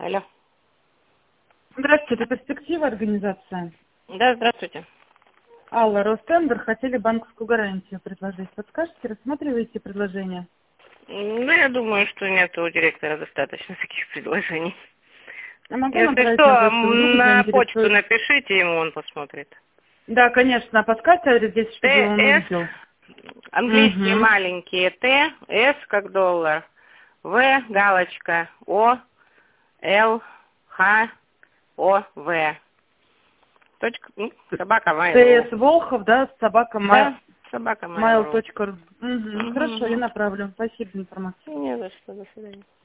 Алло. Здравствуйте, это перспектива организация. Да, здравствуйте. Алла, Ростендер, хотели банковскую гарантию предложить. Подскажете, рассматриваете предложение? Ну, я думаю, что нет у директора достаточно таких предложений. Я могу Если направить что, на почту, вдруг на почту заинтересует. напишите ему, он посмотрит. Да, конечно, подскажите адрес здесь, чтобы он ТС, увидел. английские Угу. маленькие, Т, С как доллар, В, галочка, О, Л, Х, О, В. Точка, собака ТС Mail.ru. Волхов, да, собака Да, собака Mail.ru. mail.ru. Угу. Хорошо, я Угу. направлю. Спасибо за информацию. Не за что, до свидания.